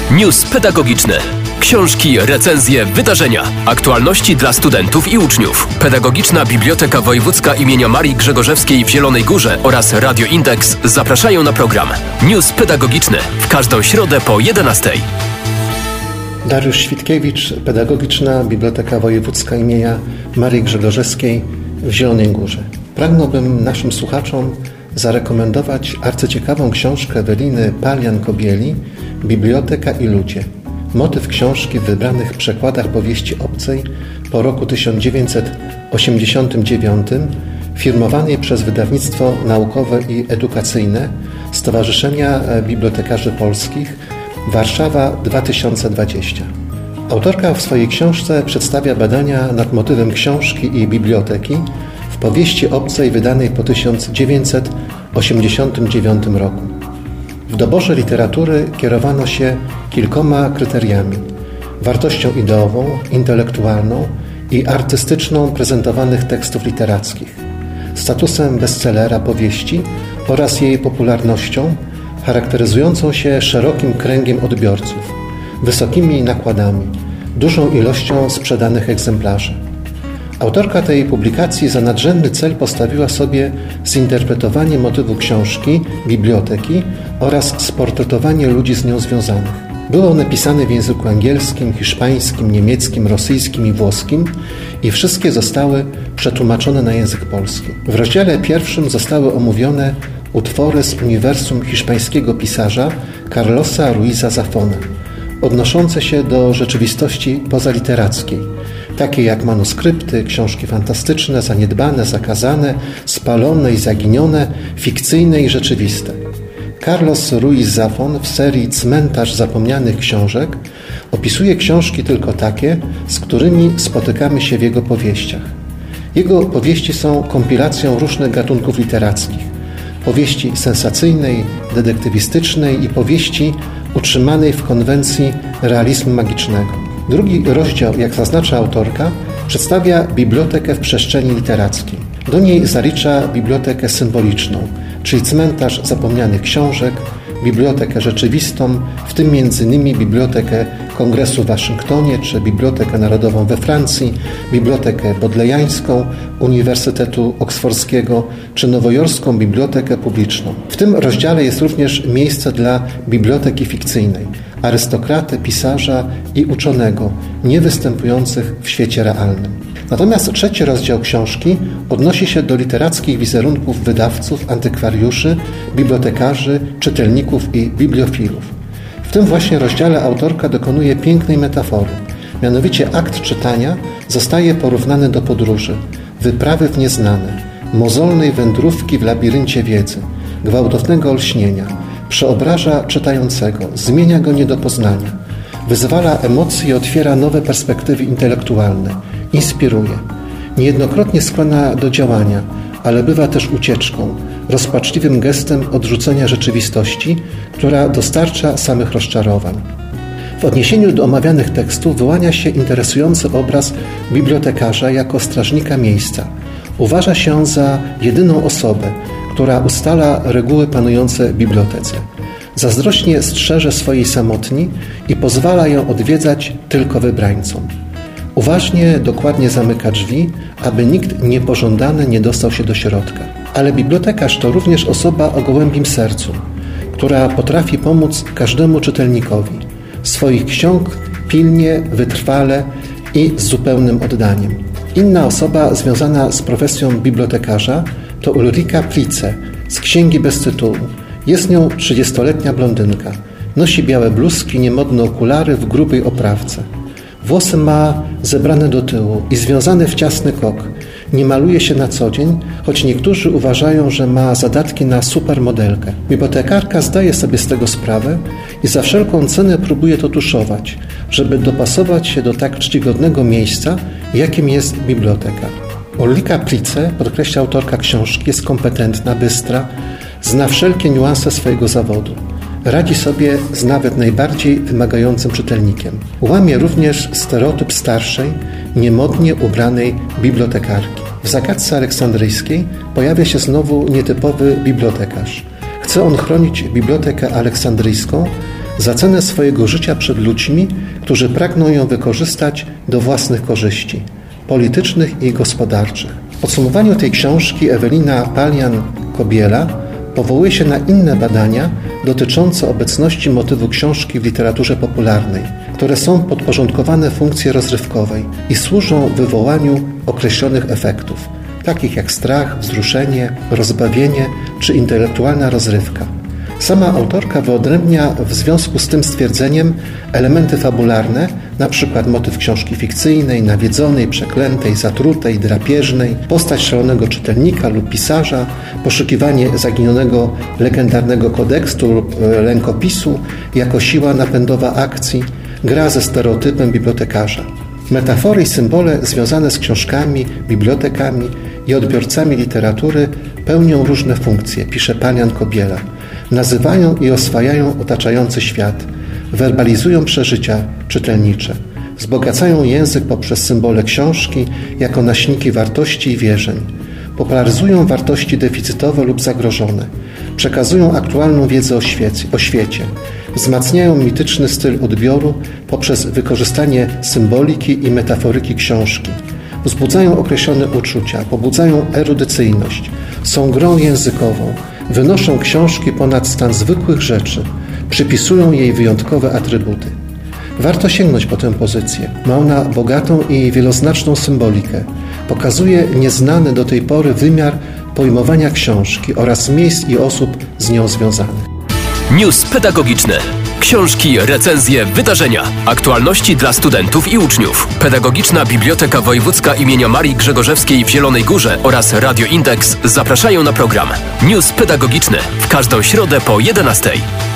News pedagogiczny. Książki, recenzje, wydarzenia, aktualności dla studentów i uczniów. Pedagogiczna Biblioteka Wojewódzka imienia Marii Grzegorzewskiej w Zielonej Górze oraz Radio Indeks zapraszają na program News pedagogiczny w każdą środę po 11:00. Dariusz Świtkiewicz, Pedagogiczna Biblioteka Wojewódzka imienia Marii Grzegorzewskiej w Zielonej Górze. Pragnąłbym naszym słuchaczom zarekomendować arcyciekawą książkę Eweliny Palian-Kobieli Biblioteka i ludzie. Motyw książki w wybranych przekładach powieści obcej po roku 1989, firmowanej przez Wydawnictwo Naukowe i Edukacyjne Stowarzyszenia Bibliotekarzy Polskich Warszawa 2020. Autorka w swojej książce przedstawia badania nad motywem książki i biblioteki w powieści obcej wydanej po 1989 roku. W doborze literatury kierowano się kilkoma kryteriami: wartością ideową, intelektualną i artystyczną prezentowanych tekstów literackich, statusem bestsellera powieści oraz jej popularnością charakteryzującą się szerokim kręgiem odbiorców, wysokimi nakładami, dużą ilością sprzedanych egzemplarzy. Autorka tej publikacji za nadrzędny cel postawiła sobie zinterpretowanie motywu książki, biblioteki oraz sportretowanie ludzi z nią związanych. Były one pisane w języku angielskim, hiszpańskim, niemieckim, rosyjskim i włoskim i wszystkie zostały przetłumaczone na język polski. W rozdziale pierwszym zostały omówione utwory z uniwersum hiszpańskiego pisarza Carlosa Ruiza Zafona, odnoszące się do rzeczywistości pozaliterackiej, takie jak manuskrypty, książki fantastyczne, zaniedbane, zakazane, spalone i zaginione, fikcyjne i rzeczywiste. Carlos Ruiz Zafón w serii Cmentarz zapomnianych książek opisuje książki tylko takie, z którymi spotykamy się w jego powieściach. Jego powieści są kompilacją różnych gatunków literackich: powieści sensacyjnej, detektywistycznej i powieści utrzymanej w konwencji realizmu magicznego. Drugi rozdział, jak zaznacza autorka, przedstawia bibliotekę w przestrzeni literackiej. Do niej zalicza bibliotekę symboliczną, czyli cmentarz zapomnianych książek, bibliotekę rzeczywistą, w tym m.in. Bibliotekę Kongresu w Waszyngtonie, czy Bibliotekę Narodową we Francji, Bibliotekę Bodlejańską Uniwersytetu Oksfordzkiego, czy Nowojorską Bibliotekę Publiczną. W tym rozdziale jest również miejsce dla biblioteki fikcyjnej, arystokraty, pisarza i uczonego, nie występujących w świecie realnym. Natomiast trzeci rozdział książki odnosi się do literackich wizerunków wydawców, antykwariuszy, bibliotekarzy, czytelników i bibliofilów. W tym właśnie rozdziale autorka dokonuje pięknej metafory. Mianowicie akt czytania zostaje porównany do podróży, wyprawy w nieznane, mozolnej wędrówki w labiryncie wiedzy, gwałtownego olśnienia. Przeobraża czytającego, zmienia go nie do poznania, wyzwala emocje i otwiera nowe perspektywy intelektualne, inspiruje. Niejednokrotnie skłania do działania, ale bywa też ucieczką, rozpaczliwym gestem odrzucenia rzeczywistości, która dostarcza samych rozczarowań. W odniesieniu do omawianych tekstów wyłania się interesujący obraz bibliotekarza jako strażnika miejsca. Uważa się za jedyną osobę, która ustala reguły panujące w bibliotece. Zazdrośnie strzeże swojej samotni i pozwala ją odwiedzać tylko wybrańcom. Uważnie, dokładnie zamyka drzwi, aby nikt niepożądany nie dostał się do środka. Ale bibliotekarz to również osoba o gołębim sercu, która potrafi pomóc każdemu czytelnikowi. Swoich ksiąg pilnie, wytrwale i z zupełnym oddaniem. Inna osoba związana z profesją bibliotekarza to Ulrika Plice z Księgi bez tytułu. Jest nią 30-letnia blondynka. Nosi białe bluzki, niemodne okulary w grubej oprawce. Włosy ma zebrane do tyłu i związane w ciasny kok. Nie maluje się na co dzień, choć niektórzy uważają, że ma zadatki na supermodelkę. Bibliotekarka zdaje sobie z tego sprawę i za wszelką cenę próbuje to tuszować, żeby dopasować się do tak czcigodnego miejsca, jakim jest biblioteka. Ulrika Plice, podkreśla autorka książki, jest kompetentna, bystra, zna wszelkie niuanse swojego zawodu. Radzi sobie z nawet najbardziej wymagającym czytelnikiem. Łamie również stereotyp starszej, niemodnie ubranej bibliotekarki. W zagadce aleksandryjskiej pojawia się znowu nietypowy bibliotekarz. Chce on chronić Bibliotekę Aleksandryjską za cenę swojego życia przed ludźmi, którzy pragną ją wykorzystać do własnych korzyści politycznych i gospodarczych. W podsumowaniu tej książki Ewelina Palian-Kobiela powołuje się na inne badania dotyczące obecności motywu książki w literaturze popularnej, które są podporządkowane funkcji rozrywkowej i służą wywołaniu określonych efektów, takich jak strach, wzruszenie, rozbawienie czy intelektualna rozrywka. Sama autorka wyodrębnia w związku z tym stwierdzeniem elementy fabularne, np. motyw książki fikcyjnej, nawiedzonej, przeklętej, zatrutej, drapieżnej, postać szalonego czytelnika lub pisarza, poszukiwanie zaginionego legendarnego kodeksu lub rękopisu jako siła napędowa akcji, gra ze stereotypem bibliotekarza. Metafory i symbole związane z książkami, bibliotekami i odbiorcami literatury pełnią różne funkcje, pisze Palian-Kobiela. Nazywają i oswajają otaczający świat, werbalizują przeżycia czytelnicze, wzbogacają język poprzez symbole książki jako nośniki wartości i wierzeń, popularyzują wartości deficytowe lub zagrożone, przekazują aktualną wiedzę o świecie, wzmacniają mityczny styl odbioru poprzez wykorzystanie symboliki i metaforyki książki, wzbudzają określone uczucia, pobudzają erudycyjność, są grą językową, wynoszą książki ponad stan zwykłych rzeczy, przypisują jej wyjątkowe atrybuty. Warto sięgnąć po tę pozycję. Ma ona bogatą i wieloznaczną symbolikę. Pokazuje nieznany do tej pory wymiar pojmowania książki oraz miejsc i osób z nią związanych. News pedagogiczny. Książki, recenzje, wydarzenia. Aktualności dla studentów i uczniów. Pedagogiczna Biblioteka Wojewódzka imienia Marii Grzegorzewskiej w Zielonej Górze oraz Radio Indeks zapraszają na program News pedagogiczny w każdą środę po 11:00.